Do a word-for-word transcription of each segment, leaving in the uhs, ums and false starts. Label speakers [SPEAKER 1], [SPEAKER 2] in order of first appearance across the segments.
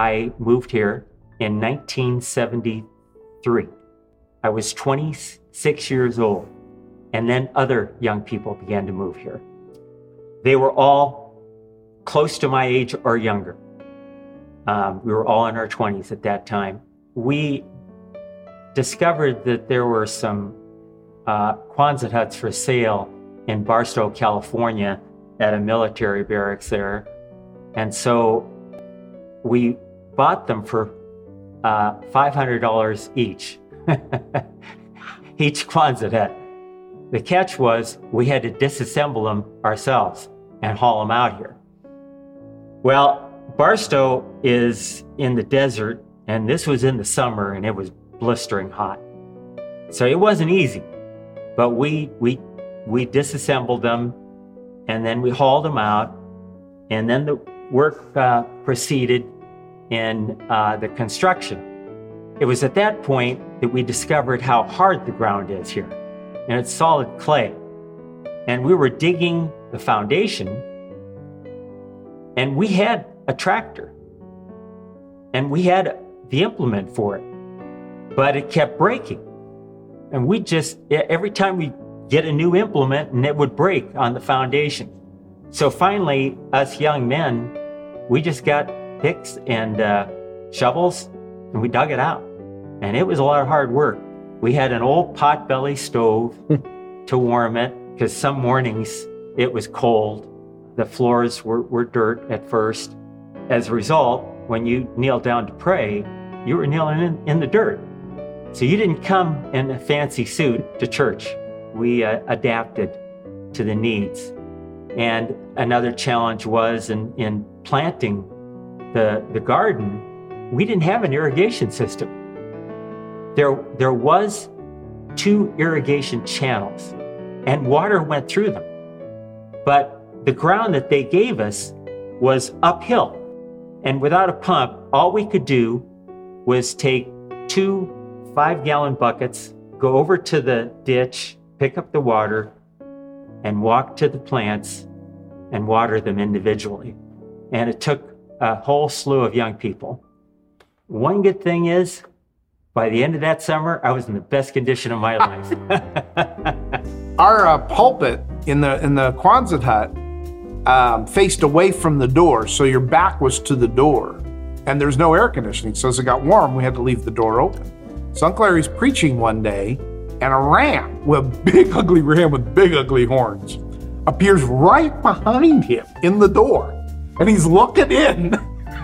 [SPEAKER 1] I moved here in nineteen seventy-three. I was twenty-six years old, and then other young people began to move here. They were all close to my age or younger. Um, we were all in our twenties at that time. We discovered that there were some uh, Quonset huts for sale in Barstow, California, at a military barracks there. And so we bought them for uh, five hundred dollars each, each Quonset hut. The catch was we had to disassemble them ourselves and haul them out here. Well, Barstow is in the desert, and this was in the summer, and it was blistering hot. So it wasn't easy, but we we we disassembled them, and then we hauled them out, and then the work uh, proceeded in uh, the construction. It was at that point that we discovered how hard the ground is here, and it's solid clay. And we were digging the foundation, and we had a tractor, and we had the implement for it, but it kept breaking. And we just, every time we get a new implement, and it would break on the foundation. So finally, us young men, we just got picks and uh, shovels, and we dug it out. And it was a lot of hard work. We had an old potbelly stove to warm it, because some mornings it was cold. The floors were, were dirt at first. As a result, when you kneel down to pray, you were kneeling in, in the dirt. So you didn't come in a fancy suit to church. We uh, adapted to the needs. And another challenge was in, in planting the, the garden, we didn't have an irrigation system. There, there was two irrigation channels, and water went through them. But the ground that they gave us was uphill. And without a pump, all we could do was take two five-gallon buckets, go over to the ditch, pick up the water, and walk to the plants and water them individually. And it took a whole slew of young people. One good thing is, by the end of that summer, I was in the best condition of my life.
[SPEAKER 2] Our uh, pulpit in the in the Quonset hut um, faced away from the door, so your back was to the door, and there's no air conditioning. So as it got warm, we had to leave the door open. So Uncle Larry's preaching one day, and a ram, a big ugly ram with big ugly horns, appears right behind him in the door, and he's looking in.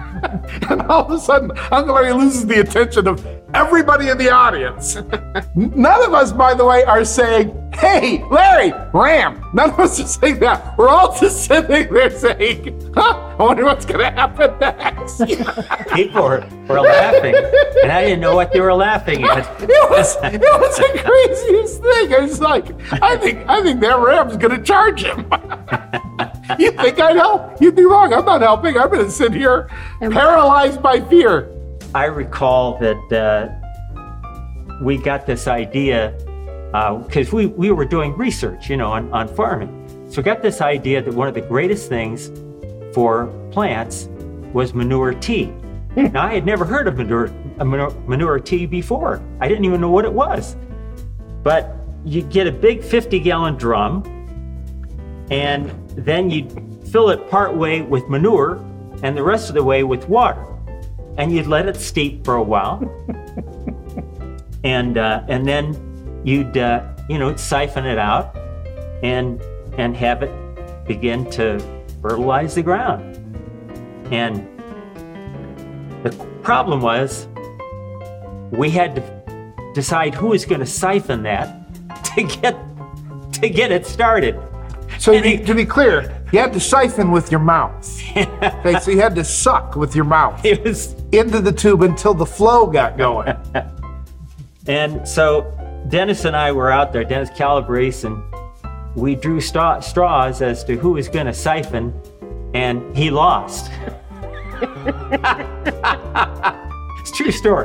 [SPEAKER 2] And all of a sudden, Uncle Larry loses the attention of everybody in the audience. None of us, by the way, are saying, "Hey, Larry, ram." None of us are saying that. We're all just sitting there saying, huh, I wonder what's going to happen next.
[SPEAKER 1] People were, were laughing, and I didn't know what they were laughing at.
[SPEAKER 2] It was, it was the craziest thing. It was like, I think, I think that ram's going to charge him. You think I'd help? You'd be wrong. I'm not helping. I'm going to sit here paralyzed by fear.
[SPEAKER 1] I recall that uh, we got this idea because uh, we, we were doing research, you know, on, on farming. So we got this idea that one of the greatest things for plants was manure tea. Now, I had never heard of manure, manure, manure tea before. I didn't even know what it was. But you get a big fifty-gallon drum, and then you fill it part way with manure and the rest of the way with water. And you'd let it steep for a while. and uh, and then you'd, uh, you know, siphon it out and and have it begin to fertilize the ground. And the problem was we had to decide who was going to siphon that to get to get it started.
[SPEAKER 2] So to be, to be clear, you had to siphon with your mouth. Okay, so you had to suck with your mouth
[SPEAKER 1] It was
[SPEAKER 2] into the tube until the flow got going.
[SPEAKER 1] And so Dennis and I were out there, Dennis Calabrese, and we drew straw, straws as to who was going to siphon, and he lost. It's a true story.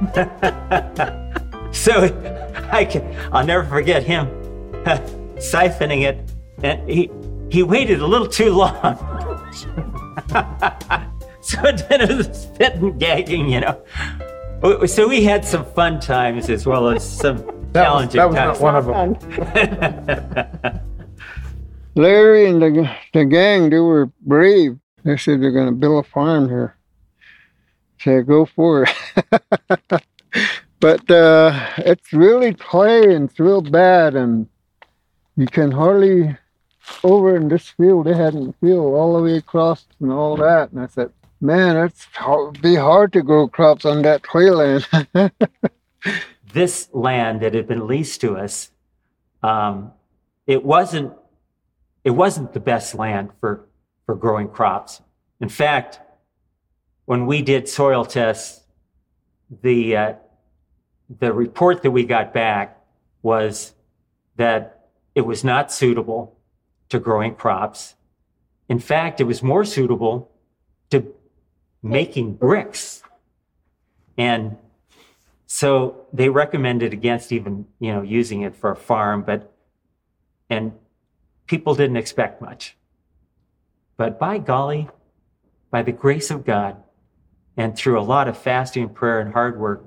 [SPEAKER 1] So I can, I'll never forget him siphoning it, and he he waited a little too long. So but then it was spitting, gagging, you know. So we had some fun times as well as some
[SPEAKER 2] That was,
[SPEAKER 1] challenging
[SPEAKER 2] that was
[SPEAKER 1] times.
[SPEAKER 2] not one of them.
[SPEAKER 3] Larry and the, the gang, they were brave. They said they're going to build a farm here. I said, go for it. But uh, it's really clay and it's real bad, and you can hardly, over in this field, they had a field all the way across and all that. And I said, man, it's hard, be hard to grow crops on that clay land.
[SPEAKER 1] This land that had been leased to us, um, it wasn't it wasn't the best land for, for growing crops. In fact, when we did soil tests, the uh, the report that we got back was that it was not suitable to growing crops. In fact, it was more suitable to making bricks. And so they recommended against even, you know, using it for a farm, but, and people didn't expect much. But by golly, by the grace of God, and through a lot of fasting, prayer, and hard work,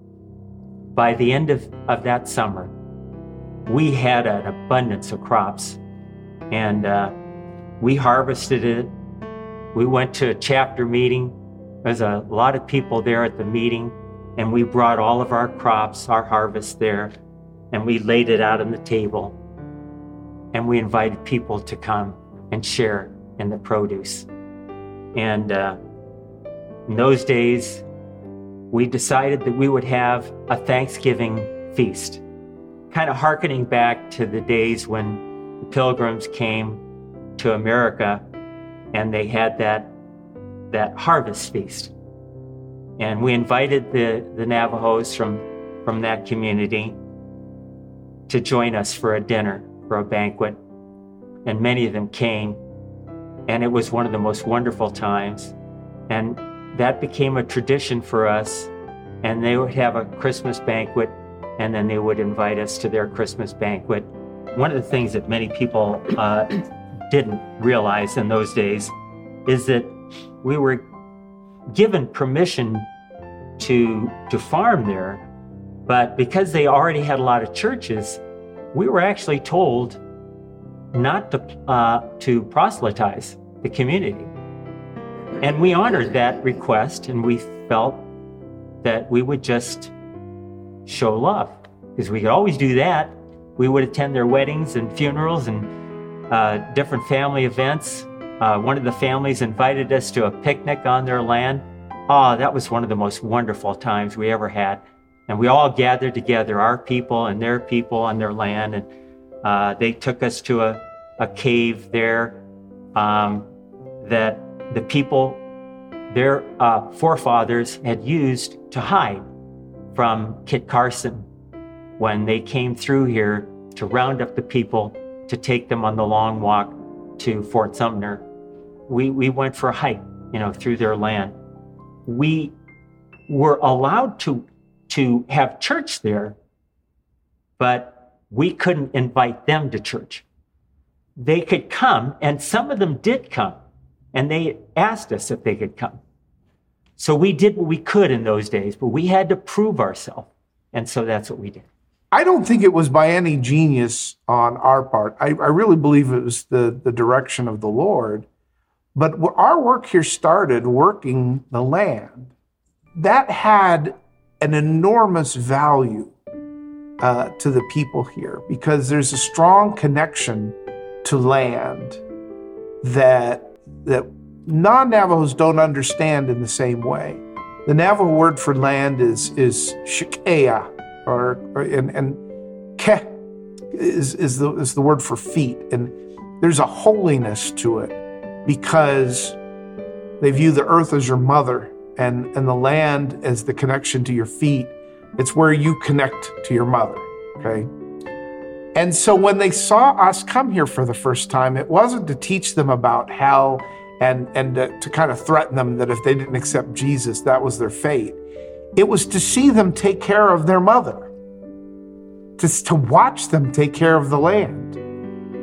[SPEAKER 1] by the end of, of that summer, we had an abundance of crops, and uh, we harvested it. We went to a chapter meeting. There's a lot of people there at the meeting, and we brought all of our crops, our harvest there, and we laid it out on the table, and we invited people to come and share in the produce. And uh, in those days, we decided that we would have a Thanksgiving feast, kind of hearkening back to the days when the Pilgrims came to America and they had that, that harvest feast. And we invited the, the Navajos from, from that community to join us for a dinner, for a banquet. And many of them came, and it was one of the most wonderful times. And that became a tradition for us, and they would have a Christmas banquet, and then they would invite us to their Christmas banquet. One of the things that many people uh, didn't realize in those days is that we were given permission to, to farm there, but because they already had a lot of churches, we were actually told not to, uh, to proselytize the community. And we honored that request, and we felt that we would just show love, because we could always do that. We would attend their weddings and funerals and uh, different family events. Uh, one of the families invited us to a picnic on their land. Oh, that was one of the most wonderful times we ever had. And we all gathered together, our people and their people on their land. And uh, they took us to a, a cave there um, that the people, their uh, forefathers had used to hide from Kit Carson when they came through here to round up the people to take them on the long walk to Fort Sumner. We, we went for a hike, you know, through their land. We were allowed to, to have church there, but we couldn't invite them to church. They could come, and some of them did come. And they asked us if they could come. So we did what we could in those days, but we had to prove ourselves. And so that's what we did.
[SPEAKER 2] I don't think it was by any genius on our part. I, I really believe it was the, the direction of the Lord. But our work here started working the land. That had an enormous value uh, to the people here, because there's a strong connection to land that that non-Navajos don't understand in the same way. The Navajo word for land is is shikea, or, or and, and ke is, is, the, is the word for feet. And there's a holiness to it because they view the earth as your mother and, and the land as the connection to your feet. It's where you connect to your mother, okay? And so when they saw us come here for the first time, it wasn't to teach them about hell and, and to, to kind of threaten them that if they didn't accept Jesus, that was their fate. It was to see them take care of their mother, to, to watch them take care of the land,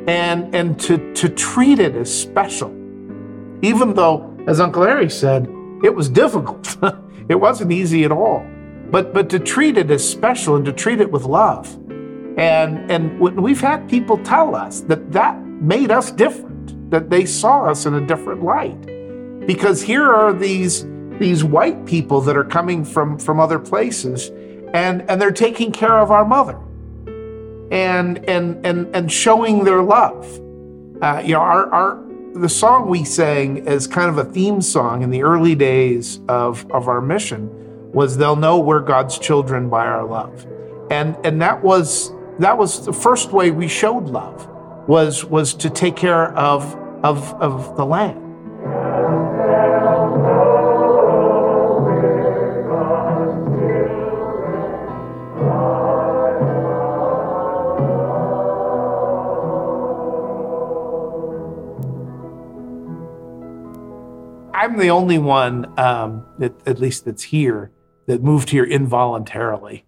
[SPEAKER 2] and, and to, to treat it as special. Even though, as Uncle Larry said, It was difficult. It wasn't easy at all. But but to treat it as special and to treat it with love. And and we've had people tell us that that made us different, that they saw us in a different light. Because here are these these white people that are coming from, from other places, and, and they're taking care of our mother and and and and showing their love. Uh, you know, our our the song we sang as kind of a theme song in the early days of, of our mission was "They'll know we're God's children by our love," and and that was that was the first way we showed love was was to take care of of of the land. I'm the only one, um, that, at least that's here, that moved here involuntarily.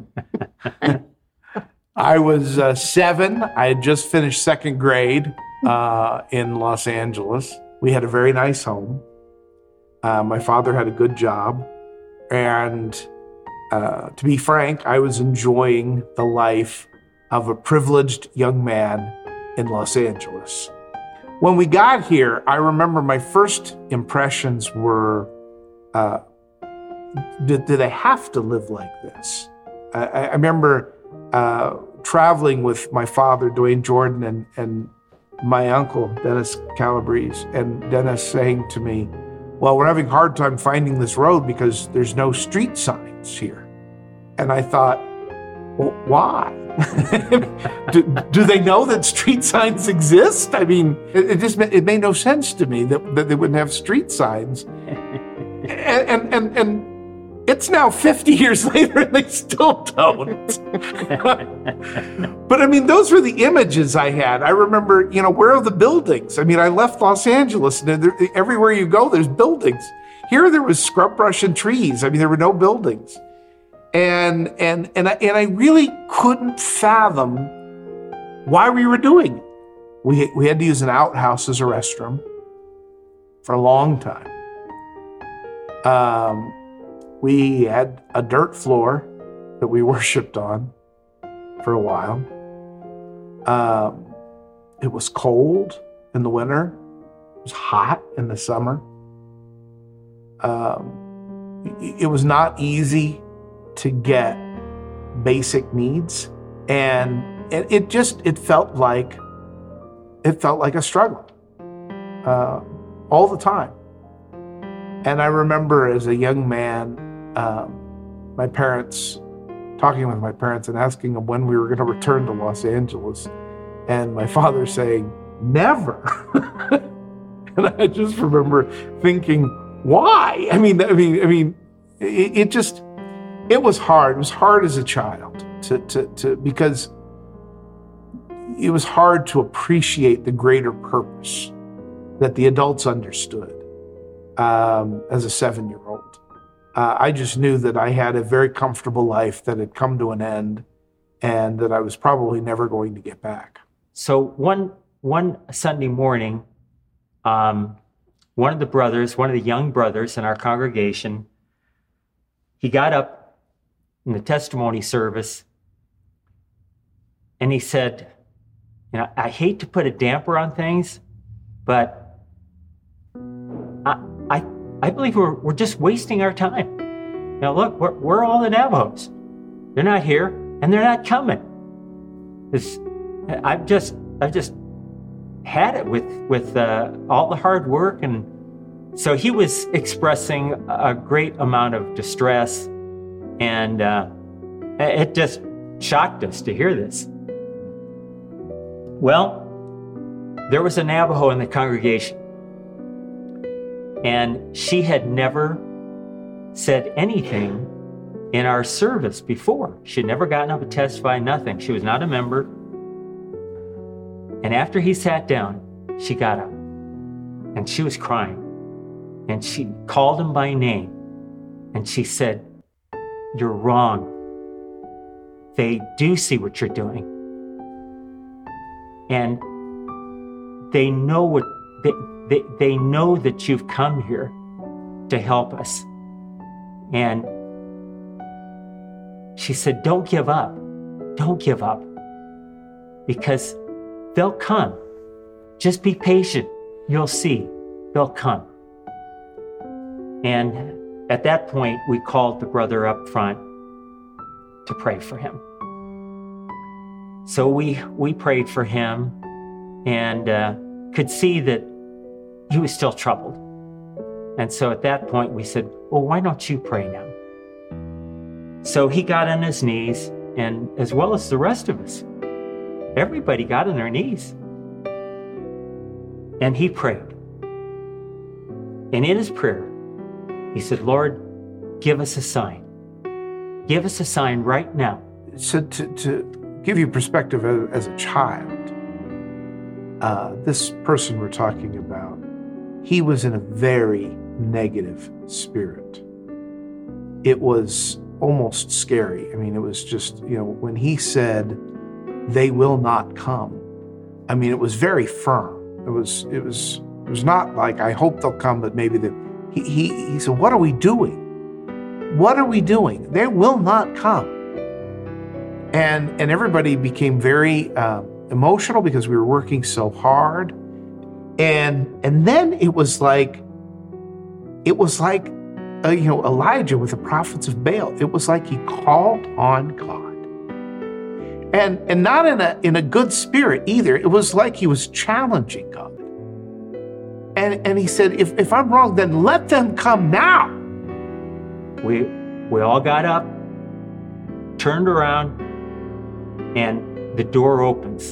[SPEAKER 2] I was uh, seven. I had just finished second grade uh, in Los Angeles. We had a very nice home. Uh, my father had a good job. And uh, to be frank, I was enjoying the life of a privileged young man in Los Angeles. When we got here, I remember my first impressions were, uh, do, do they have to live like this? I, I remember uh, traveling with my father, Dwayne Jordan, and, and my uncle, Dennis Calabrese, and Dennis saying to me, well, we're having a hard time finding this road because there's no street signs here. And I thought, well, why? do, do they know that street signs exist? I mean, it, it just it made no sense to me that, that they wouldn't have street signs. And, and and and it's now fifty years later and they still don't. But I mean, those were the images I had. I remember, you know, where are the buildings? I mean, I left Los Angeles and there, everywhere you go, there's buildings. Here there was scrub brush and trees. I mean, there were no buildings. And and and I, and I really couldn't fathom why we were doing it. We we had to use an outhouse as a restroom for a long time. Um, we had a dirt floor that we worshipped on for a while. Um, it was cold in the winter. It was hot in the summer. Um, it, it was not easy to get basic needs, and it, it just it felt like it felt like a struggle uh, all the time. And I remember as a young man, um, my parents talking with my parents and asking them when we were going to return to Los Angeles, and my father saying never. And I just remember thinking, why? I mean, I mean, I mean, it, it just. It was hard. It was hard as a child to, to, to, because it was hard to appreciate the greater purpose that the adults understood um, as a seven-year-old. Uh, I just knew that I had a very comfortable life that had come to an end and that I was probably never going to get back.
[SPEAKER 1] So one, one Sunday morning, um, one of the brothers, one of the young brothers in our congregation, he got up in the testimony service, and he said, you know, I hate to put a damper on things, but I I, I believe we're we're just wasting our time. Now look, we're, we're all the Navajos. They're not here, and they're not coming. It's, I've just I've just had it with with uh, all the hard work, and so he was expressing a great amount of distress. And uh, it just shocked us to hear this. Well, there was a Navajo in the congregation, and she had never said anything in our service before. She had never gotten up and testified, nothing. She was not a member. And after he sat down, she got up, and she was crying. And she called him by name, and she said, "You're wrong. They do see what you're doing. And they know what they, they, they know that you've come here to help us. And she said, don't give up. Don't give up. Because they'll come. Just be patient. You'll see. They'll come. And at that point, we called the brother up front to pray for him. So we we prayed for him and uh, could see that he was still troubled. And so at that point, we said, well, why don't you pray now? So he got on his knees, and as well as the rest of us, everybody got on their knees. And he prayed. And in his prayer, he said, Lord, give us a sign. Give us a sign right now.
[SPEAKER 2] So to, to give you perspective as, as a child, uh, this person we're talking about, he was in a very negative spirit. It was almost scary. I mean, it was just, you know, when he said, they will not come, I mean, it was very firm. It was, it was, it was not like, I hope they'll come, but maybe they, he, he, he said, what are we doing? What are we doing? They will not come. And, and everybody became very uh, emotional because we were working so hard. And, and then it was like, it was like, uh, you know, Elijah with the prophets of Baal. It was like he called on God. And, and not in a, in a good spirit either. It was like he was challenging God. And, and he said, if, if I'm wrong, then let them come now.
[SPEAKER 1] We, we all got up, turned around, and the door opens.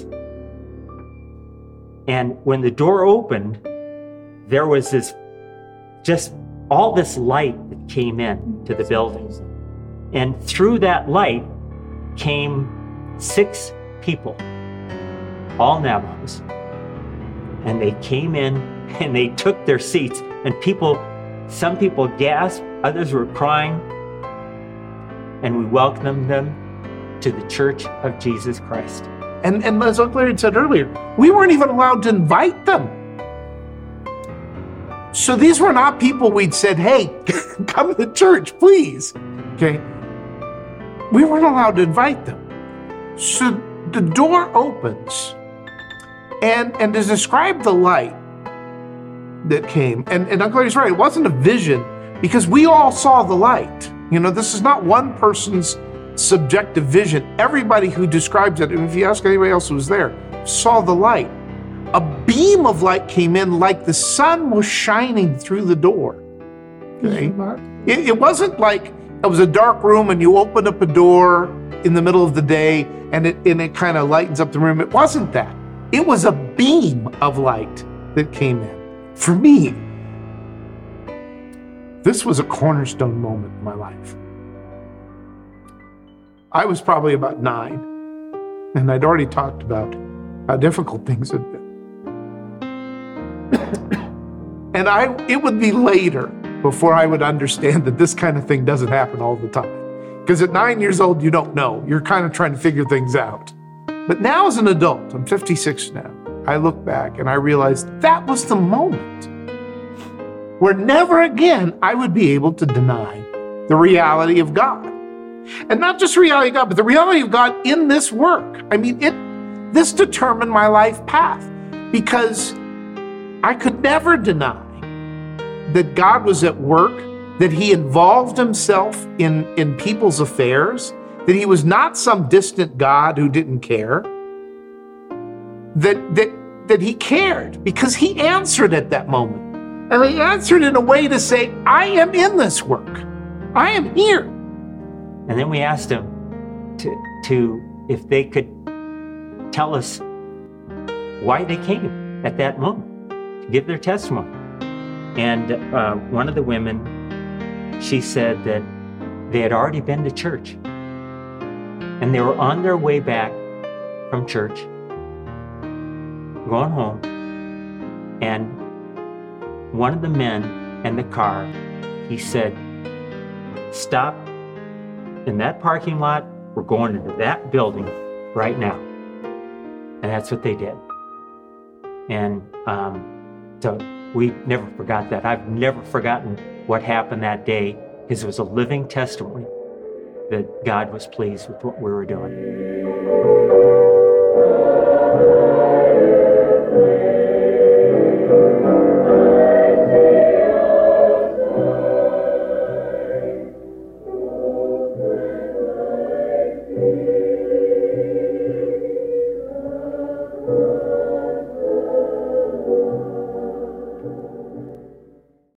[SPEAKER 1] And when the door opened, there was this, just all this light that came in to the building. And through that light came six people, all Navajos. And they came in and they took their seats, and people, some people gasped, others were crying, and we welcomed them to the Church of Jesus Christ.
[SPEAKER 2] And, and as Uncle Larry said earlier, we weren't even allowed to invite them. So these were not people we'd said, hey, come to church, please. Okay. We weren't allowed to invite them. So the door opens, and, and to describe the light that came, and, and Uncle Larry's right, it wasn't a vision, because we all saw the light. You know, this is not one person's subjective vision. Everybody who describes it, and if you ask anybody else who was there, saw the light. A beam of light came in like the sun was shining through the door. Okay? It, it wasn't like it was a dark room and you open up a door in the middle of the day and it, and it kind of lightens up the room. It wasn't that. It was a beam of light that came in. For me, this was a cornerstone moment in my life. I was probably about nine, and I'd already talked about how difficult things had been. And I, it would be later before I would understand that this kind of thing doesn't happen all the time. Because at nine years old, you don't know. You're kind of trying to figure things out. But now as an adult, I'm fifty-six now, I look back and I realized that was the moment where never again I would be able to deny the reality of God. And not just the reality of God, but the reality of God in this work. I mean, it. This determined my life path, because I could never deny that God was at work, that he involved himself in, in people's affairs, that he was not some distant God who didn't care, that, that, that he cared because he answered at that moment. And he answered in a way to say, I am in this work. I am here.
[SPEAKER 1] And then we asked them to, to if they could tell us why they came at that moment, to give their testimony. And uh, one of the women, she said that they had already been to church. And they were on their way back from church, going home. And one of the men in the car, he said, stop in that parking lot. We're going into that building right now. And that's what they did. And um, so we never forgot that. I've never forgotten what happened that day, because it was a living testimony that God was pleased with what we were doing.